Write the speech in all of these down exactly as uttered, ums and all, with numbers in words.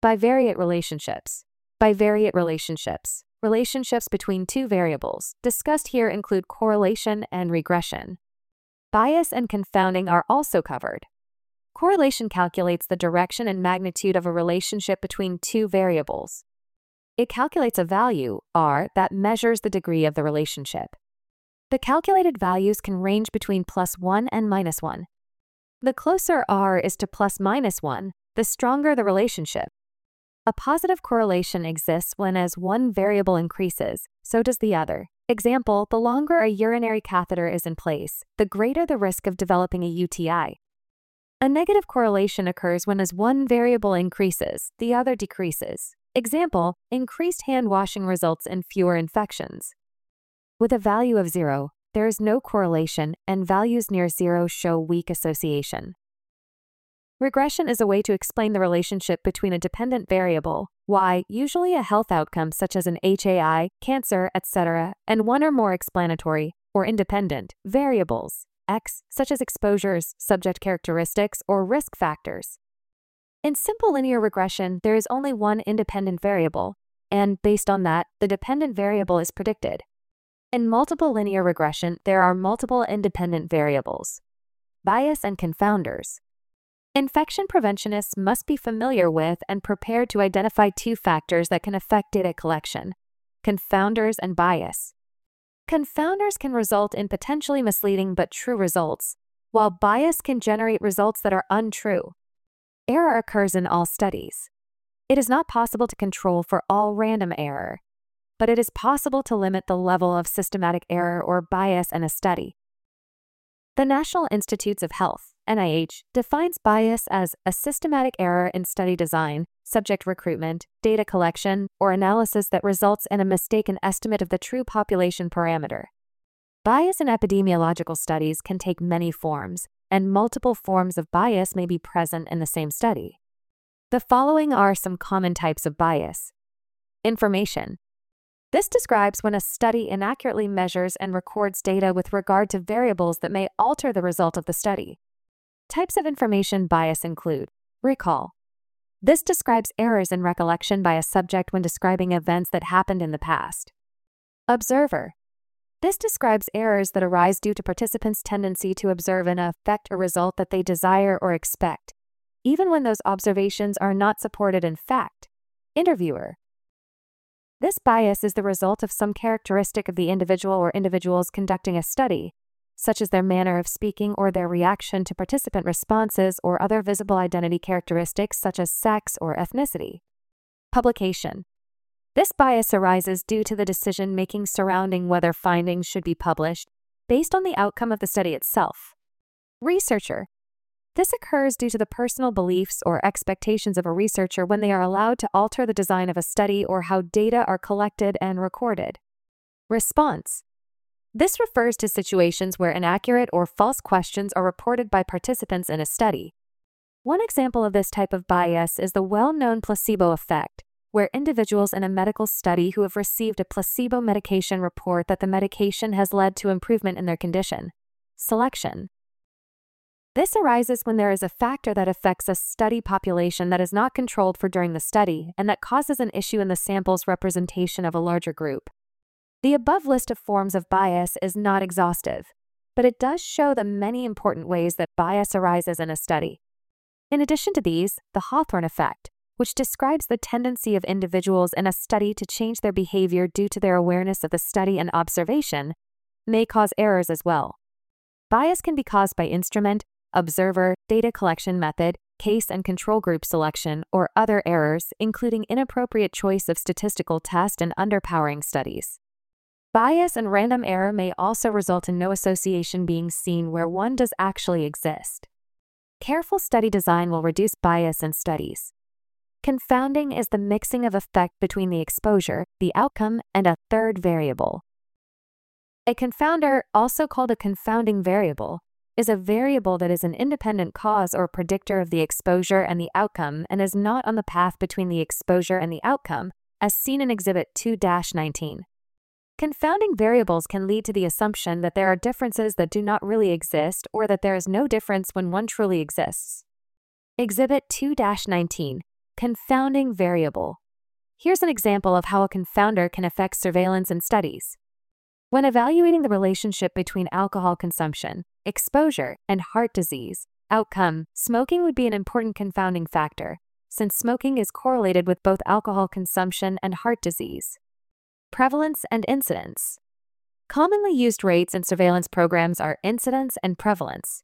Bivariate relationships. Bivariate relationships. Relationships between two variables discussed here include correlation and regression. Bias and confounding are also covered. Correlation calculates the direction and magnitude of a relationship between two variables. It calculates a value, R, that measures the degree of the relationship. The calculated values can range between plus one and minus one. The closer R is to plus minus one, the stronger the relationship. A positive correlation exists when as one variable increases, so does the other. Example, the longer a urinary catheter is in place, the greater the risk of developing a U T I. A negative correlation occurs when as one variable increases, the other decreases. Example, increased hand washing results in fewer infections. With a value of zero, there is no correlation, and values near zero show weak association. Regression is a way to explain the relationship between a dependent variable, y, usually a health outcome such as an H A I, cancer, et cetera, and one or more explanatory, or independent, variables, x, such as exposures, subject characteristics, or risk factors. In simple linear regression, there is only one independent variable, and based on that, the dependent variable is predicted. In multiple linear regression, there are multiple independent variables. Bias and confounders. Infection preventionists must be familiar with and prepared to identify two factors that can affect data collection: confounders and bias. Confounders can result in potentially misleading but true results, while bias can generate results that are untrue. Error occurs in all studies. It is not possible to control for all random error, but it is possible to limit the level of systematic error or bias in a study. The National Institutes of Health, N I H, defines bias as a systematic error in study design, subject recruitment, data collection, or analysis that results in a mistaken estimate of the true population parameter. Bias in epidemiological studies can take many forms, and multiple forms of bias may be present in the same study. The following are some common types of bias. Information. This describes when a study inaccurately measures and records data with regard to variables that may alter the result of the study. Types of information bias include recall. This describes errors in recollection by a subject when describing events that happened in the past. Observer. This describes errors that arise due to participants' tendency to observe and affect a result that they desire or expect, even when those observations are not supported in fact. Interviewer. This bias is the result of some characteristic of the individual or individuals conducting a study, such as their manner of speaking or their reaction to participant responses or other visible identity characteristics such as sex or ethnicity. Publication. This bias arises due to the decision-making surrounding whether findings should be published based on the outcome of the study itself. Researcher. This occurs due to the personal beliefs or expectations of a researcher when they are allowed to alter the design of a study or how data are collected and recorded. Response. This refers to situations where inaccurate or false questions are reported by participants in a study. One example of this type of bias is the well-known placebo effect, where individuals in a medical study who have received a placebo medication report that the medication has led to improvement in their condition. Selection. This arises when there is a factor that affects a study population that is not controlled for during the study and that causes an issue in the sample's representation of a larger group. The above list of forms of bias is not exhaustive, but it does show the many important ways that bias arises in a study. In addition to these, the Hawthorne effect, which describes the tendency of individuals in a study to change their behavior due to their awareness of the study and observation, may cause errors as well. Bias can be caused by instrument, observer, data collection method, case and control group selection, or other errors, including inappropriate choice of statistical test and underpowering studies. Bias and random error may also result in no association being seen where one does actually exist. Careful study design will reduce bias in studies. Confounding is the mixing of effect between the exposure, the outcome, and a third variable. A confounder, also called a confounding variable, is a variable that is an independent cause or predictor of the exposure and the outcome and is not on the path between the exposure and the outcome, as seen in Exhibit two dash nineteen. Confounding variables can lead to the assumption that there are differences that do not really exist or that there is no difference when one truly exists. Exhibit two dash nineteen Confounding variable. Here's an example of how a confounder can affect surveillance and studies. When evaluating the relationship between alcohol consumption, exposure, and heart disease outcome, smoking would be an important confounding factor, since smoking is correlated with both alcohol consumption and heart disease. Prevalence and incidence. Commonly used rates in surveillance programs are incidence and prevalence.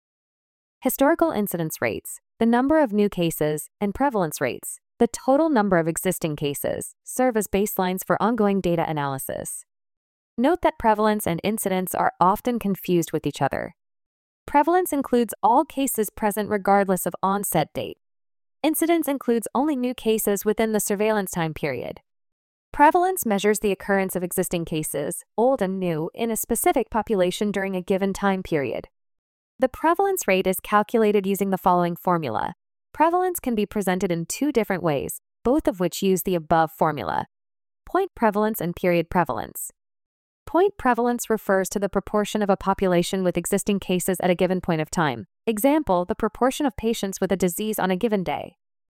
Historical incidence rates, the number of new cases, and prevalence rates, the total number of existing cases, serve as baselines for ongoing data analysis. Note that prevalence and incidence are often confused with each other. Prevalence includes all cases present regardless of onset date. Incidence includes only new cases within the surveillance time period. Prevalence measures the occurrence of existing cases, old and new, in a specific population during a given time period. The prevalence rate is calculated using the following formula. Prevalence can be presented in two different ways, both of which use the above formula: point prevalence and period prevalence. Point prevalence refers to the proportion of a population with existing cases at a given point of time. Example, the proportion of patients with a disease on a given day.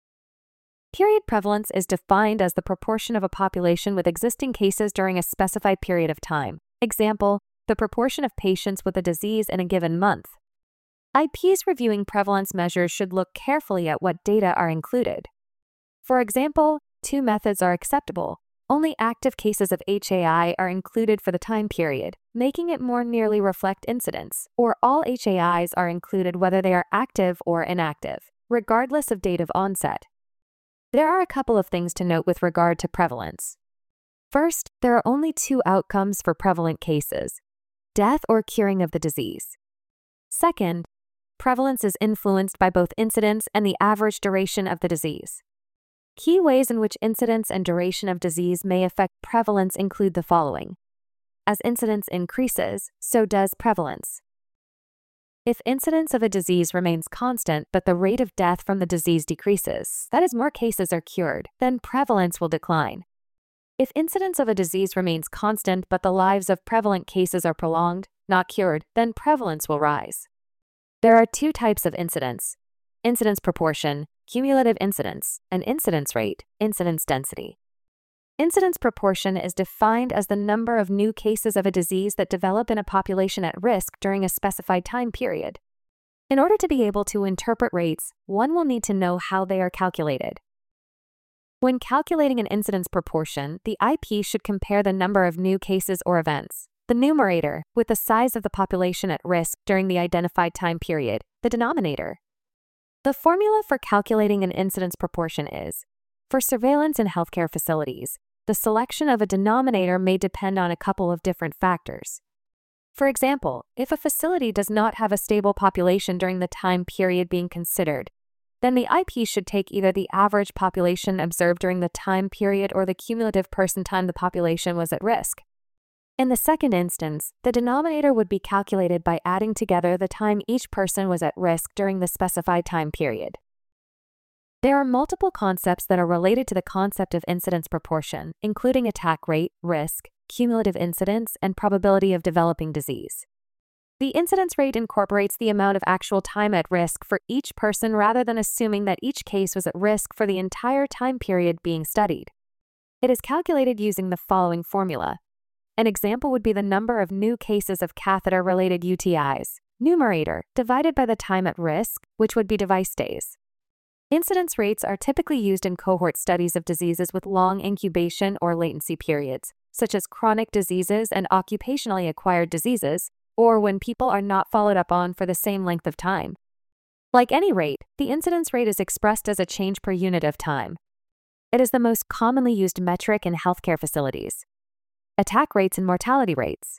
Period prevalence is defined as the proportion of a population with existing cases during a specified period of time. Example, the proportion of patients with a disease in a given month. I Ps reviewing prevalence measures should look carefully at what data are included. For example, two methods are acceptable. Only active cases of H A I are included for the time period, making it more nearly reflect incidence, or all H A Is are included whether they are active or inactive, regardless of date of onset. There are a couple of things to note with regard to prevalence. First, there are only two outcomes for prevalent cases: death or curing of the disease. Second, prevalence is influenced by both incidence and the average duration of the disease. Key ways in which incidence and duration of disease may affect prevalence include the following. As incidence increases, so does prevalence. If incidence of a disease remains constant but the rate of death from the disease decreases, that is, more cases are cured, then prevalence will decline. If incidence of a disease remains constant but the lives of prevalent cases are prolonged, not cured, then prevalence will rise. There are two types of incidence: incidence proportion, cumulative incidence, and incidence rate, incidence density. Incidence proportion is defined as the number of new cases of a disease that develop in a population at risk during a specified time period. In order to be able to interpret rates, one will need to know how they are calculated. When calculating an incidence proportion, the I P should compare the number of new cases or events, the numerator, with the size of the population at risk during the identified time period, the denominator. The formula for calculating an incidence proportion is: for surveillance in healthcare facilities, the selection of a denominator may depend on a couple of different factors. For example, if a facility does not have a stable population during the time period being considered, then the I P should take either the average population observed during the time period or the cumulative person time the population was at risk. In the second instance, the denominator would be calculated by adding together the time each person was at risk during the specified time period. There are multiple concepts that are related to the concept of incidence proportion, including attack rate, risk, cumulative incidence, and probability of developing disease. The incidence rate incorporates the amount of actual time at risk for each person rather than assuming that each case was at risk for the entire time period being studied. It is calculated using the following formula. An example would be the number of new cases of catheter-related U T Is, numerator, divided by the time at risk, which would be device days. Incidence rates are typically used in cohort studies of diseases with long incubation or latency periods, such as chronic diseases and occupationally acquired diseases, or when people are not followed up on for the same length of time. Like any rate, the incidence rate is expressed as a change per unit of time. It is the most commonly used metric in healthcare facilities. Attack rates and mortality rates.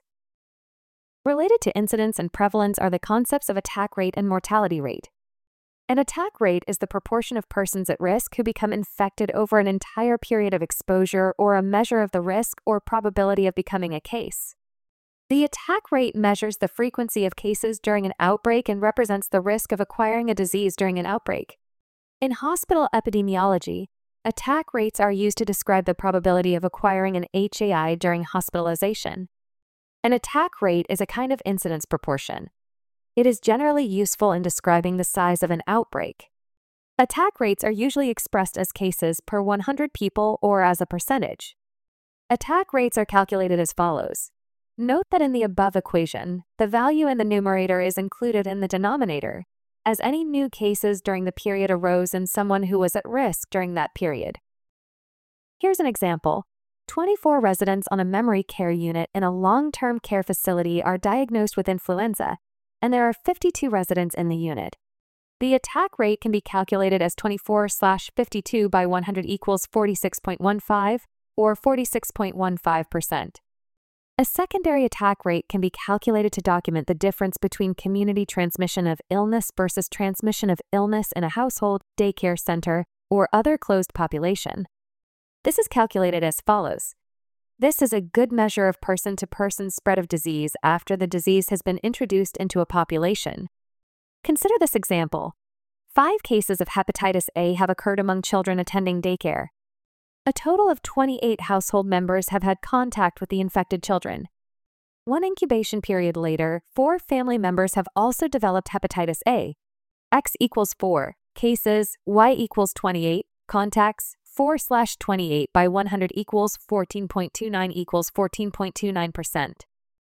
Related to incidence and prevalence are the concepts of attack rate and mortality rate. An attack rate is the proportion of persons at risk who become infected over an entire period of exposure or a measure of the risk or probability of becoming a case. The attack rate measures the frequency of cases during an outbreak and represents the risk of acquiring a disease during an outbreak. In hospital epidemiology, attack rates are used to describe the probability of acquiring an H A I during hospitalization. An attack rate is a kind of incidence proportion. It is generally useful in describing the size of an outbreak. Attack rates are usually expressed as cases per one hundred people or as a percentage. Attack rates are calculated as follows. Note that in the above equation, the value in the numerator is included in the denominator, as any new cases during the period arose in someone who was at risk during that period. Here's an example. twenty-four residents on a memory care unit in a long-term care facility are diagnosed with influenza, and there are fifty-two residents in the unit. The attack rate can be calculated as twenty-four slash fifty-two by one hundred equals forty-six point one five or forty-six point one five percent. A secondary attack rate can be calculated to document the difference between community transmission of illness versus transmission of illness in a household, daycare center, or other closed population. This is calculated as follows. This is a good measure of person-to-person spread of disease after the disease has been introduced into a population. Consider this example. Five cases of hepatitis A have occurred among children attending daycare. A total of twenty-eight household members have had contact with the infected children. One incubation period later, four family members have also developed hepatitis A. X equals four, cases, Y equals twenty-eight, contacts, four slash twenty-eight by one hundred equals fourteen point two nine equals fourteen point two nine percent.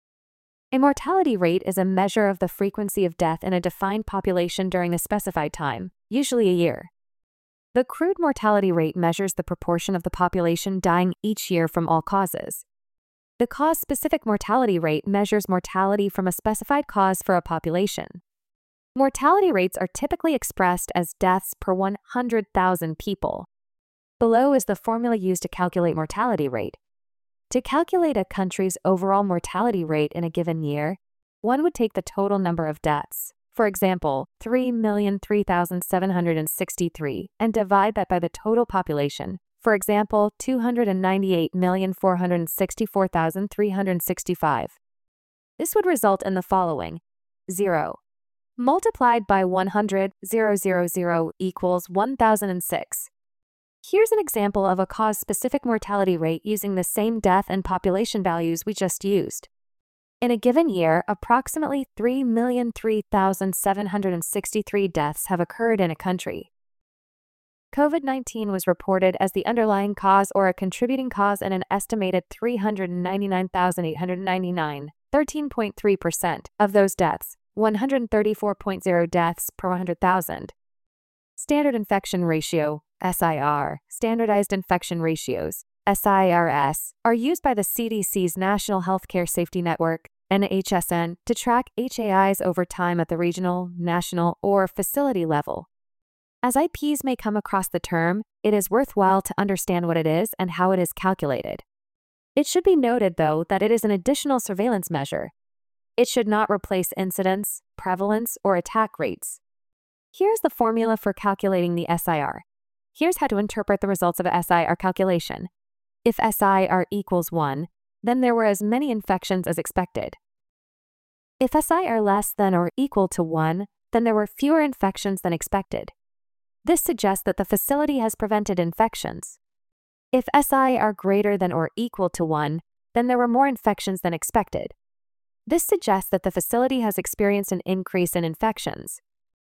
A mortality rate is a measure of the frequency of death in a defined population during a specified time, usually a year. The crude mortality rate measures the proportion of the population dying each year from all causes. The cause-specific mortality rate measures mortality from a specified cause for a population. Mortality rates are typically expressed as deaths per one hundred thousand people. Below is the formula used to calculate mortality rate. To calculate a country's overall mortality rate in a given year, one would take the total number of deaths, for example, three million three thousand seven hundred sixty-three, and divide that by the total population, for example, two hundred ninety-eight million four hundred sixty-four thousand three hundred sixty-five. This would result in the following. zero multiplied by one hundred, zero, zero, zero equals one thousand six. Here's an example of a cause-specific mortality rate using the same death and population values we just used. In a given year, approximately three million three thousand seven hundred sixty-three deaths have occurred in a country. COVID nineteen was reported as the underlying cause or a contributing cause in an estimated three hundred ninety-nine thousand eight hundred ninety-nine, thirteen point three percent, of those deaths, one hundred thirty-four point zero deaths per one hundred thousand. Standard Infection Ratio, S I R, Standardized Infection Ratios, S I R S, are used by the C D C's National Healthcare Safety Network, N H S N, to track H A Is over time at the regional, national, or facility level. As I Ps may come across the term, it is worthwhile to understand what it is and how it is calculated. It should be noted, though, that it is an additional surveillance measure. It should not replace incidence, prevalence, or attack rates. Here's the formula for calculating the S I R. Here's how to interpret the results of a S I R calculation. If S I R equals one, then there were as many infections as expected. If S I R less than or equal to one, then there were fewer infections than expected. This suggests that the facility has prevented infections. If S I R greater than or equal to one, then there were more infections than expected. This suggests that the facility has experienced an increase in infections,